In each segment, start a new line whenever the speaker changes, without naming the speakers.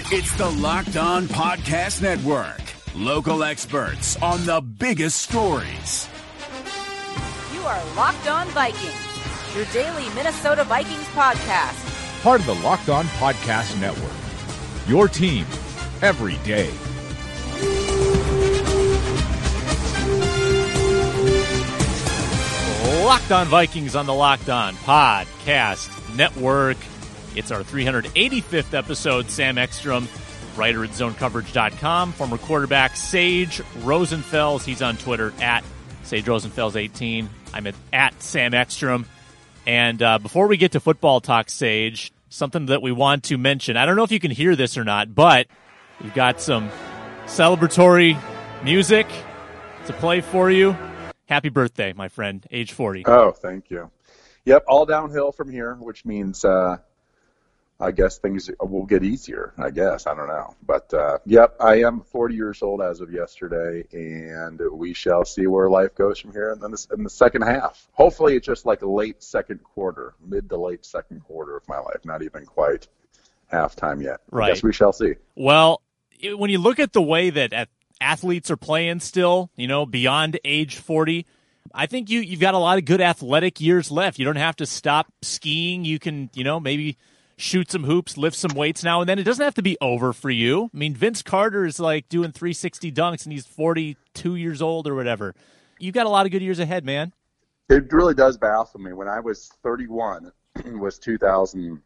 It's the Locked On Podcast Network. Local experts on the biggest stories.
You are Locked On Vikings, your daily Minnesota Vikings podcast.
Part of the Locked On Podcast Network. Your team every day.
Locked On Vikings on the Locked On Podcast Network. It's our 385th episode. Sam Ekstrom, writer at ZoneCoverage.com. Former quarterback Sage Rosenfels. He's on Twitter at Sage Rosenfels18. I'm at Sam Ekstrom. And before we get to football talk, Sage, something that we want to mention. I don't know if you can hear this or not, but we've got some celebratory music to play for you. Happy birthday, my friend, age 40.
Oh, thank you. Yep, all downhill from here, which means I guess things will get easier, I guess. I don't know. But, yep, I am 40 years old as of yesterday, and we shall see where life goes from here in the second half. Hopefully it's just like a late second quarter, mid to late second quarter of my life, not even quite halftime yet.
Right.
I guess we shall see.
Well, when you look at the way that athletes are playing still, beyond age 40, I think you've got a lot of good athletic years left. You don't have to stop skiing. You can, maybe shoot some hoops, lift some weights now and then. It doesn't have to be over for you. I mean, Vince Carter is like doing 360 dunks and he's 42 years old or whatever. You've got a lot of good years ahead, man.
It really does baffle me. When I was 31, was 2009,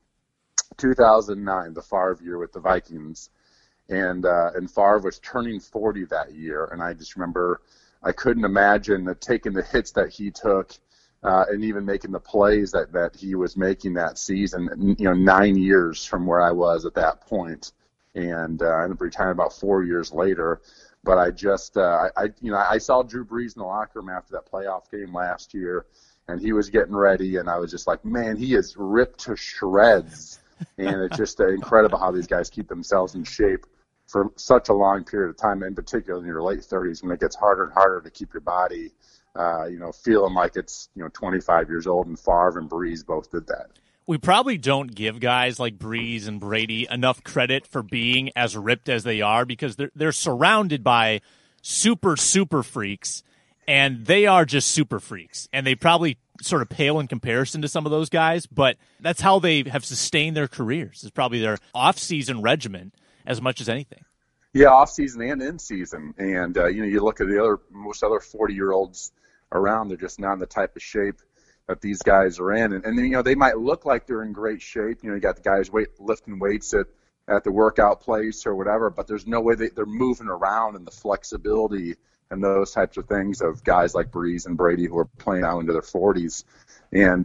the Favre year with the Vikings. And Favre was turning 40 that year. And I just remember I couldn't imagine taking the hits that he took and even making the plays that he was making that season, 9 years from where I was at that point. And I ended up retiring about 4 years later. But I just, I saw Drew Brees in the locker room after that playoff game last year, and he was getting ready, and I was just like, man, he is ripped to shreds. And it's just incredible how these guys keep themselves in shape for such a long period of time, in particular in your late 30s when it gets harder and harder to keep your body feeling like it's 25 years old, and Favre and Brees both did that.
We probably don't give guys like Brees and Brady enough credit for being as ripped as they are because they're surrounded by super freaks, and they are just super freaks, and they probably sort of pale in comparison to some of those guys, but that's how they have sustained their careers. It's probably their off-season regimen as much as anything.
Yeah, off-season and in-season. And, you look at most other 40-year-olds around, they're just not in the type of shape that these guys are in. And they might look like they're in great shape. You got the guys lifting weights at the workout place or whatever, but there's no way they're moving around, and the flexibility and those types of things of guys like Brees and Brady who are playing out into their 40s. And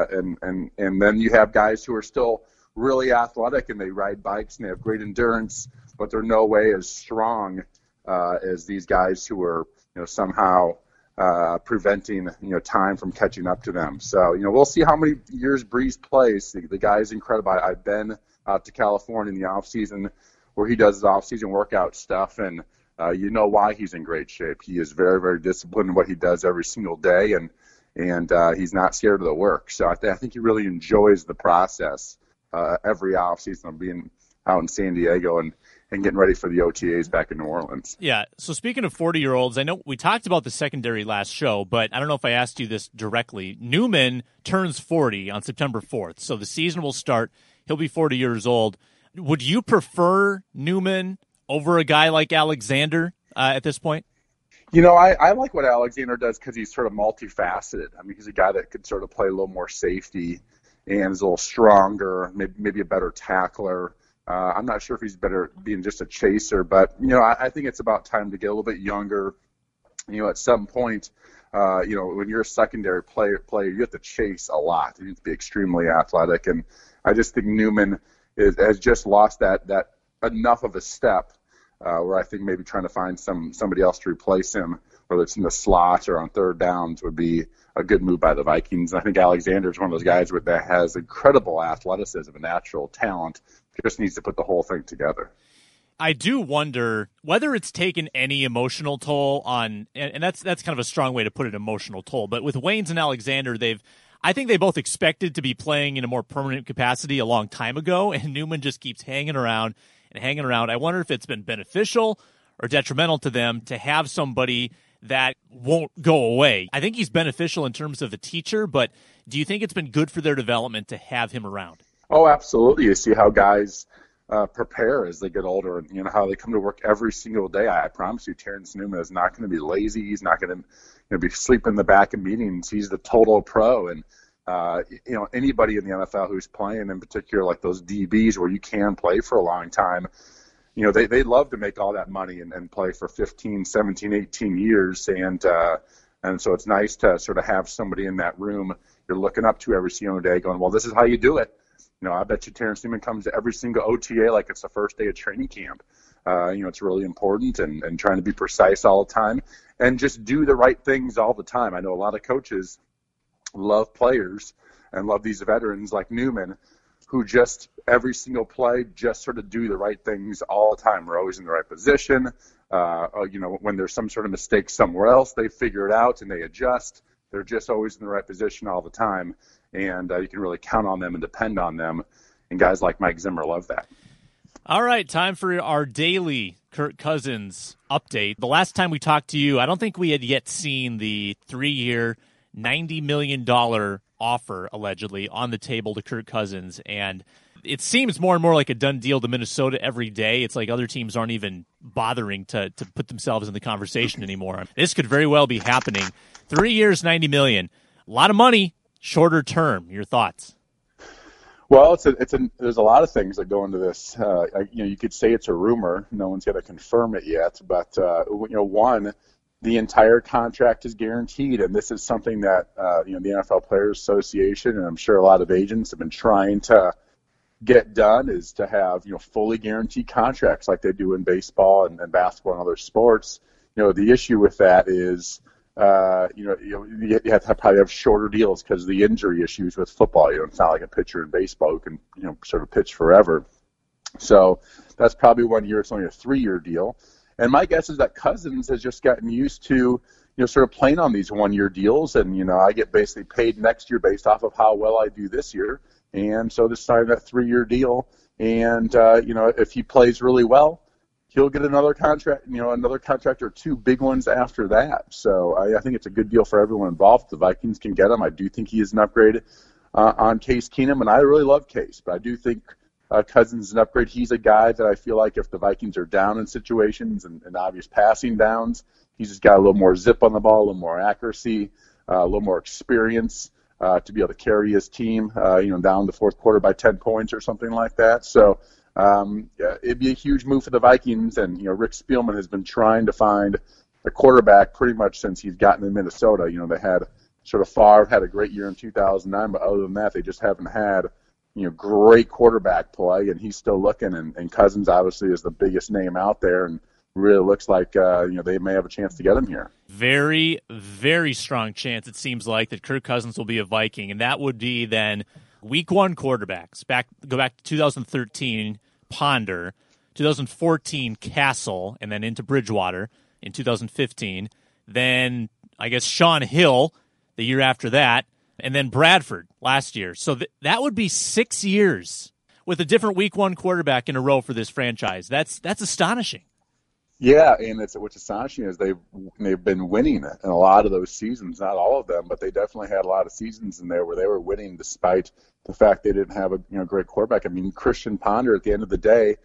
then you have guys who are still really athletic, and they ride bikes, and they have great endurance, but they're no way as strong as these guys who are somehow preventing time from catching up to them. So we'll see how many years Brees plays. The guy's incredible. I've been out to California in the off season where he does his off season workout stuff, and why he's in great shape. He is very, very disciplined in what he does every single day, and he's not scared of the work. So I think he really enjoys the process every off season of being out in San Diego and getting ready for the OTAs back in New Orleans.
Yeah, so speaking of 40-year-olds, I know we talked about the secondary last show, but I don't know if I asked you this directly. Newman turns 40 on September 4th, so the season will start. He'll be 40 years old. Would you prefer Newman over a guy like Alexander at this point?
I like what Alexander does because he's sort of multifaceted. I mean, he's a guy that could sort of play a little more safety and is a little stronger, maybe a better tackler. I'm not sure if he's better being just a chaser, but, I think it's about time to get a little bit younger. At some point, when you're a secondary player, you have to chase a lot. You have to be extremely athletic. And I just think Newman has just lost that enough of a step where I think maybe trying to find somebody else to replace him, whether it's in the slot or on third downs, would be a good move by the Vikings. And I think Alexander is one of those guys that has incredible athleticism and natural talent. Just needs to put the whole thing together.
I do wonder whether it's taken any emotional toll on, and that's kind of a strong way to put it, emotional toll. But with Waynes and Alexander, I think they both expected to be playing in a more permanent capacity a long time ago, and Newman just keeps hanging around and hanging around. I wonder if it's been beneficial or detrimental to them to have somebody that won't go away. I think he's beneficial in terms of the teacher, but do you think it's been good for their development to have him around?
Oh, absolutely. You see how guys prepare as they get older, and how they come to work every single day. I promise you, Terrence Newman is not going to be lazy. He's not going to be sleeping in the back of meetings. He's the total pro, and anybody in the NFL who's playing, in particular like those DBs where you can play for a long time, they love to make all that money and play for 15, 17, 18 years, and so it's nice to sort of have somebody in that room you're looking up to every single day, going, well, this is how you do it. I bet you Terrence Newman comes to every single OTA like it's the first day of training camp. It's really important, and trying to be precise all the time and just do the right things all the time. I know a lot of coaches love players and love these veterans like Newman who just every single play just sort of do the right things all the time. We're always in the right position. When there's some sort of mistake somewhere else, they figure it out and they adjust. They're just always in the right position all the time. And you can really count on them and depend on them. And guys like Mike Zimmer love that.
All right, time for our daily Kirk Cousins update. The last time we talked to you, I don't think we had yet seen the 3-year, $90 million offer, allegedly, on the table to Kirk Cousins. And it seems more and more like a done deal to Minnesota every day. It's like other teams aren't even bothering to put themselves in the conversation anymore. This could very well be happening. 3 years, $90 million. A lot of money. Shorter term, your thoughts?
Well, there's a lot of things that go into this. You could say it's a rumor. No one's going to confirm it yet. But, one, the entire contract is guaranteed. And this is something that, the NFL Players Association, and I'm sure a lot of agents have been trying to get done, is to have, fully guaranteed contracts like they do in baseball and basketball and other sports. The issue with that is, you have to probably have shorter deals because of the injury issues with football. It's not like a pitcher in baseball who can, sort of pitch forever. So that's probably 1 year. It's only a 3-year deal. And my guess is that Cousins has just gotten used to, sort of playing on these 1-year deals. And, I get basically paid next year based off of how well I do this year. And so this time that 3-year deal. And, if he plays really well, he'll get another contract, another contract or two big ones after that. So I think it's a good deal for everyone involved. The Vikings can get him. I do think he is an upgrade on Case Keenum, and I really love Case, but I do think Cousins is an upgrade. He's a guy that I feel like if the Vikings are down in situations and obvious passing downs, he's just got a little more zip on the ball, a little more accuracy, a little more experience to be able to carry his team, down the fourth quarter by 10 points or something like that. So it'd be a huge move for the Vikings, and Rick Spielman has been trying to find a quarterback pretty much since he's gotten in Minnesota. They had sort of Favre had a great year in 2009, but other than that, they just haven't had great quarterback play, and he's still looking. And Cousins obviously is the biggest name out there, and really looks like they may have a chance to get him here.
Very, very strong chance, it seems like, that Kirk Cousins will be a Viking, and that would be then Week 1 quarterbacks. Go back to 2013. Ponder, 2014 Castle, and then into Bridgewater in 2015. Then I guess Sean Hill the year after that, and then Bradford last year. So that would be 6 years with a different Week 1 quarterback in a row for this franchise. That's astonishing.
Yeah, and what's astonishing is they've been winning in a lot of those seasons. Not all of them, but they definitely had a lot of seasons in there where they were winning despite the fact they didn't have a great quarterback. I mean, Christian Ponder at the end of the day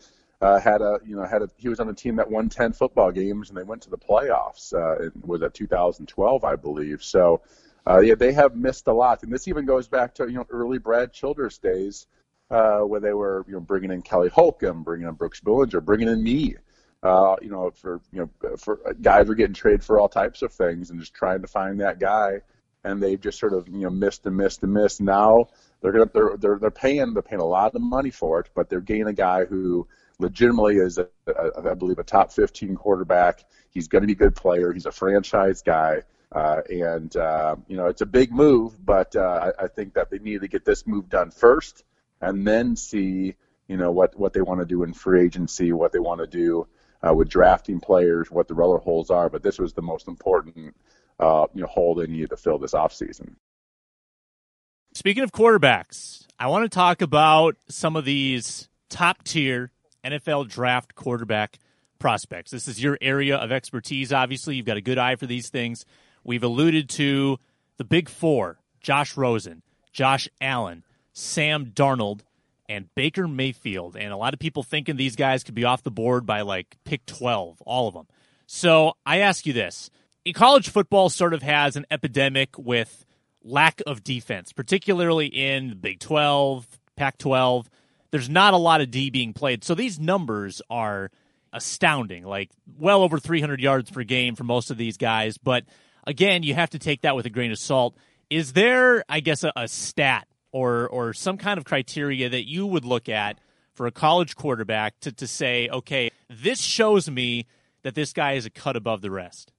he was on a team that won 10 football games and they went to the playoffs. It was at 2012, I believe. So they have missed a lot, and this even goes back to early Brad Childress days where they were bringing in Kelly Holcomb, bringing in Brooks Billinger, bringing in me. For guys were getting traded for all types of things and just trying to find that guy, and they've just sort of missed and missed and missed. Now they're paying a lot of money for it, but they're getting a guy who legitimately is I believe a top 15 quarterback. He's going to be a good player. He's a franchise guy, and it's a big move, but I think that they need to get this move done first, and then see what they want to do in free agency, what they want to do with drafting players, what the other holes are. But this was the most important hole they needed to fill this offseason.
Speaking of quarterbacks, I want to talk about some of these top-tier NFL draft quarterback prospects. This is your area of expertise, obviously. You've got a good eye for these things. We've alluded to the big four: Josh Rosen, Josh Allen, Sam Darnold, and Baker Mayfield. And a lot of people thinking these guys could be off the board by like pick 12, all of them. So I ask you this. College football sort of has an epidemic with lack of defense, particularly in the Big 12, Pac-12. There's not a lot of D being played. So these numbers are astounding, like well over 300 yards per game for most of these guys. But again, you have to take that with a grain of salt. Is there, I guess, a stat or some kind of criteria that you would look at for a college quarterback to say, okay, this shows me that this guy is a cut above the rest?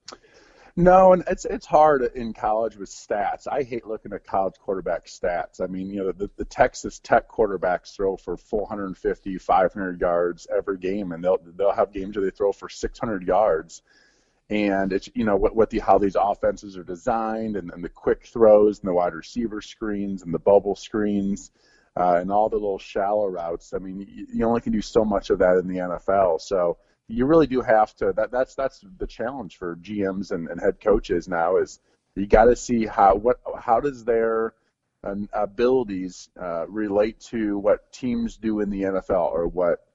No, and it's hard in college with stats. I hate looking at college quarterback stats. I mean, the Texas Tech quarterbacks throw for 450, 500 yards every game, and they'll have games where they throw for 600 yards. And it's how these offenses are designed, and the quick throws, and the wide receiver screens, and the bubble screens, and all the little shallow routes. I mean, you only can do so much of that in the NFL. So you really do have to. That's the challenge for GMs and head coaches now, is you got to see how does their abilities relate to what teams do in the NFL, or what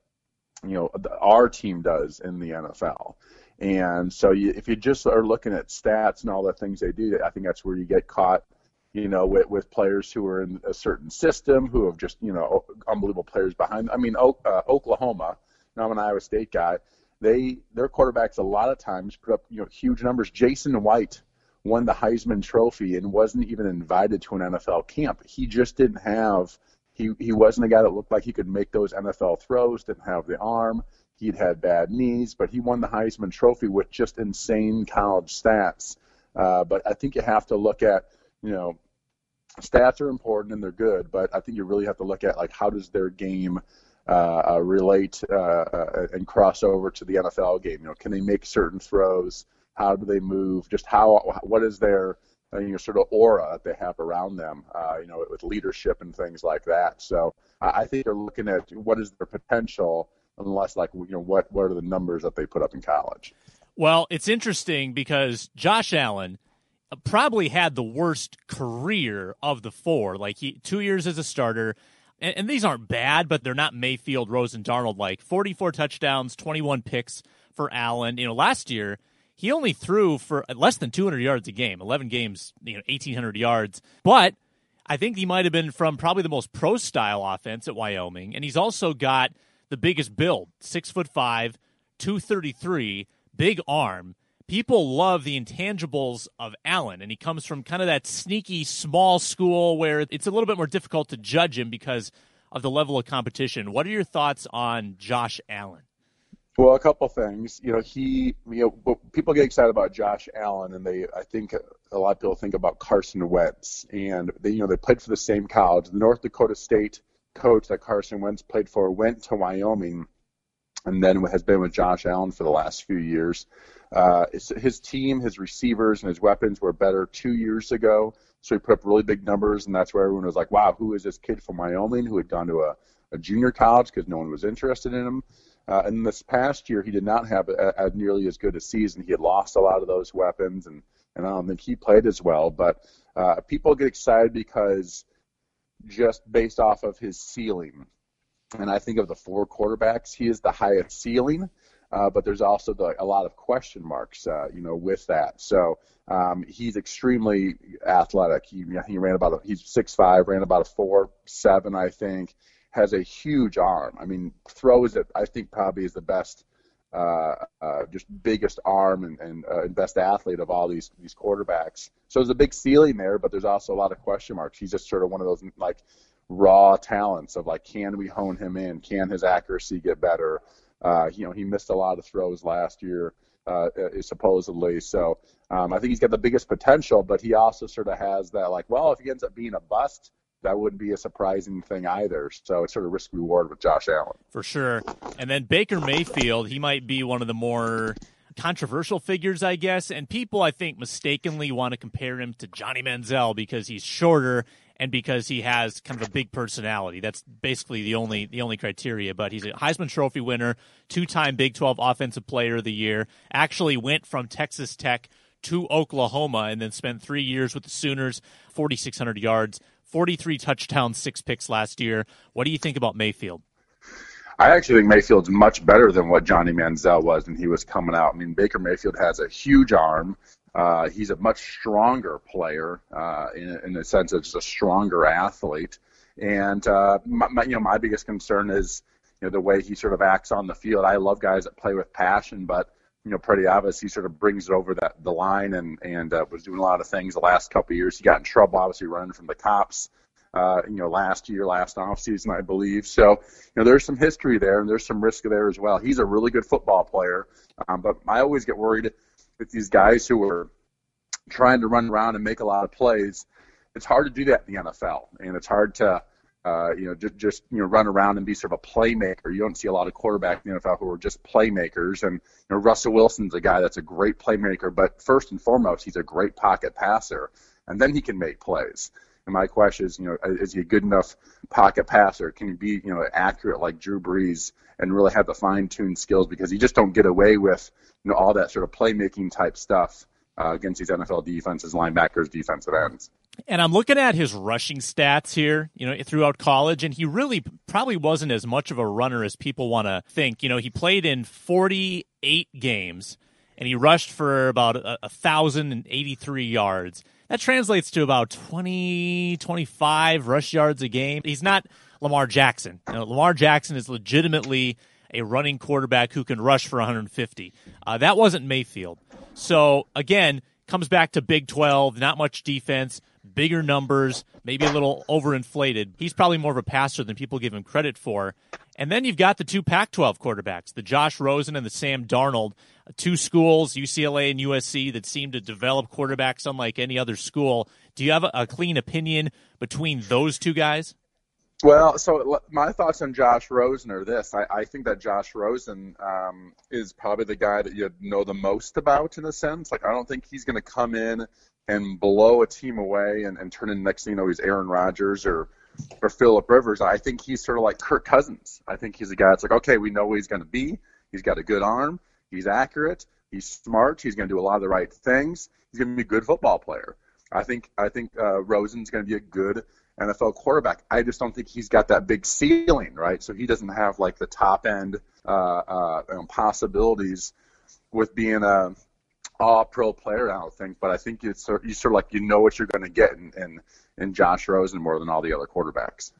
our team does in the NFL. And so if you just are looking at stats and all the things they do, I think that's where you get caught, with players who are in a certain system, who have just, unbelievable players behind them. I mean, Oklahoma, now I'm an Iowa State guy, their quarterbacks a lot of times put up, huge numbers. Jason White won the Heisman Trophy and wasn't even invited to an NFL camp. He just didn't have, he wasn't a guy that looked like he could make those NFL throws, didn't have the arm. He'd had bad knees, but he won the Heisman Trophy with just insane college stats. But I think you have to look at, stats are important and they're good, but I think you really have to look at, like, how does their game relate and cross over to the NFL game? Can they make certain throws? How do they move? Just what is their sort of aura that they have around them? With leadership and things like that. So I think they're looking at what is their potential, unless what are the numbers that they put up in college.
Well, it's interesting because Josh Allen probably had the worst career of the four. Like, 2 years as a starter. And these aren't bad, but they're not Mayfield, Rosen, Darnold like. 44 touchdowns, 21 picks for Allen. Last year, he only threw for less than 200 yards a game. 11 games, 1,800 yards. But I think he might have been from probably the most pro-style offense at Wyoming. And he's also got the biggest build, 6'5", 233, big arm. People love the intangibles of Allen, and he comes from kind of that sneaky small school where it's a little bit more difficult to judge him because of the level of competition. What are your thoughts on Josh Allen?
Well, a couple things. People get excited about Josh Allen, and I think a lot of people think about Carson Wentz, and they played for the same college. The North Dakota State coach that Carson Wentz played for went to Wyoming, and then has been with Josh Allen for the last few years. His team, his receivers, and his weapons were better 2 years ago, so he put up really big numbers, and that's where everyone was like, wow, who is this kid from Wyoming who had gone to a junior college because no one was interested in him. And this past year, he did not have nearly as good a season. He had lost a lot of those weapons, and I don't think he played as well. But people get excited because just based off of his ceiling. And I think of the four quarterbacks, he is the highest ceiling, but there's also a lot of question marks, with that. So he's extremely athletic. He's 6'5", ran about a 4.7, I think. Has a huge arm. I mean, throws it, I think, probably is the best, just biggest arm and best athlete of all these quarterbacks. So there's a big ceiling there, but there's also a lot of question marks. He's just sort of one of those, like, raw talents of, like, can we hone him in? Can his accuracy get better? He missed a lot of throws last year, supposedly. So I think he's got the biggest potential, but he also sort of has that, like, well, if he ends up being a bust, that wouldn't be a surprising thing either. So it's sort of risk-reward with Josh Allen. For
sure. And then Baker Mayfield, he might be one of the more controversial figures, I guess. And people, I think, mistakenly want to compare him to Johnny Manziel because he's shorter and because he has kind of a big personality. That's basically the only criteria. But he's a Heisman Trophy winner, 2-time Big 12 Offensive Player of the Year, actually went from Texas Tech to Oklahoma and then spent 3 years with the Sooners, 4,600 yards, 43 touchdowns, 6 picks last year. What do you think about Mayfield?
I actually think Mayfield's much better than what Johnny Manziel was when he was coming out. I mean, Baker Mayfield has a huge arm. He's a much stronger player in the sense of just a stronger athlete. And my biggest concern is the way he sort of acts on the field. I love guys that play with passion, but pretty obvious he sort of brings it over the line and was doing a lot of things the last couple of years. He got in trouble, obviously running from the cops. Last offseason, I believe. So, there's some history there and there's some risk there as well. He's a really good football player, but I always get worried with these guys who are trying to run around and make a lot of plays. It's hard to do that in the NFL, and it's hard to, just run around and be sort of a playmaker. You don't see a lot of quarterbacks in the NFL who are just playmakers. And Russell Wilson's a guy that's a great playmaker, but first and foremost, he's a great pocket passer, and then he can make plays. And my question is he a good enough pocket passer? Can he be, accurate like Drew Brees and really have the fine-tuned skills? Because you just don't get away with, all that sort of playmaking type stuff against these NFL defenses, linebackers, defensive ends.
And I'm looking at his rushing stats here, throughout college, and he really probably wasn't as much of a runner as people want to think. He played in 48 games, and he rushed for about 1,083 yards. That translates to about 25 rush yards a game. He's not Lamar Jackson. Lamar Jackson is legitimately a running quarterback who can rush for 150. That wasn't Mayfield. So, again, comes back to Big 12, not much defense, bigger numbers, maybe a little overinflated. He's probably more of a passer than people give him credit for. And then you've got the two Pac-12 quarterbacks, the Josh Rosen and the Sam Darnold, two schools, UCLA and USC, that seem to develop quarterbacks unlike any other school. Do you have a clean opinion between those two guys?
Well, so my thoughts on Josh Rosen are this. I think that Josh Rosen is probably the guy that you know the most about in a sense. Like, I don't think he's going to come in and blow a team away and turn in next thing he's Aaron Rodgers or Phillip Rivers. I think he's sort of like Kirk Cousins. I think he's a guy that's like, okay, we know what he's going to be. He's got a good arm. He's accurate. He's smart. He's going to do a lot of the right things. He's going to be a good football player. I think Rosen's going to be a good NFL quarterback. I just don't think he's got that big ceiling, right? So he doesn't have like the top end possibilities with being a all-pro player, I don't think. But I think you sort of like what you're going to get in Josh Rosen more than all the other quarterbacks.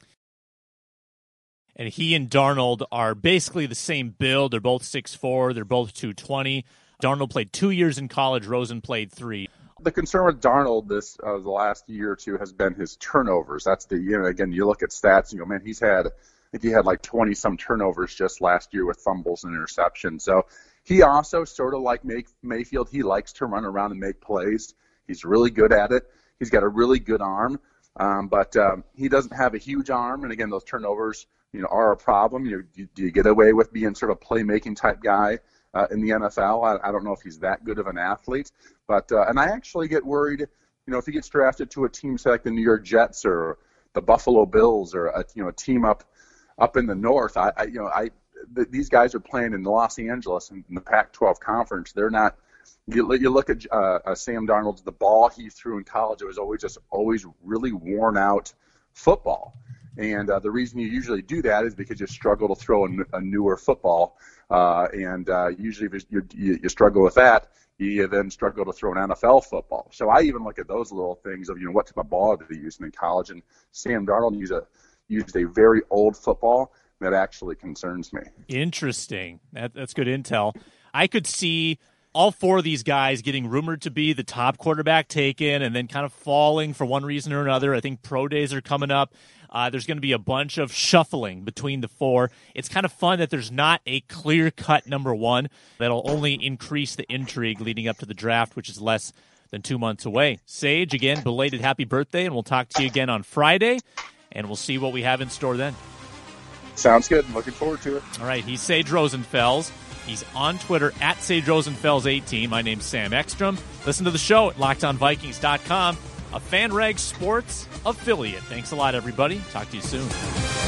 And he and Darnold are basically the same build. They're both 6'4". They're both 220. Darnold played 2 years in college. Rosen played 3.
The concern with Darnold the last year or two has been his turnovers. That's again, you look at stats, man, he had like 20-some turnovers just last year with fumbles and interceptions. So he also sort of like Mayfield, he likes to run around and make plays. He's really good at it. He's got a really good arm, but he doesn't have a huge arm. And again, those turnovers, are a problem. Do you get away with being sort of playmaking type guy in the NFL? I don't know if he's that good of an athlete, but and I actually get worried, if he gets drafted to a team say like the New York Jets or the Buffalo Bills or a team up in the north. These guys are playing in Los Angeles in the Pac-12 conference. They're not. You look at Sam Darnold, the ball he threw in college, it was always really worn out football. And the reason you usually do that is because you struggle to throw a newer football. And usually if you struggle with that, you then struggle to throw an NFL football. So I even look at those little things of, what type of ball did he use in college? And Sam Darnold used a very old football that actually concerns me. Interesting.
That's good intel. I could see all four of these guys getting rumored to be the top quarterback taken and then kind of falling for one reason or another. I think pro days are coming up. There's going to be a bunch of shuffling between the four. It's kind of fun that there's not a clear-cut number one. That'll only increase the intrigue leading up to the draft, which is less than 2 months away. Sage, again, belated happy birthday, and we'll talk to you again on Friday, and we'll see what we have in store then.
Sounds good. I'm looking forward to it.
All right, he's Sage Rosenfels. He's on Twitter at Sage Rosenfels18. My name's Sam Ekstrom. Listen to the show at LockedOnVikings.com. a FanRag Sports affiliate. Thanks a lot, everybody. Talk to you soon.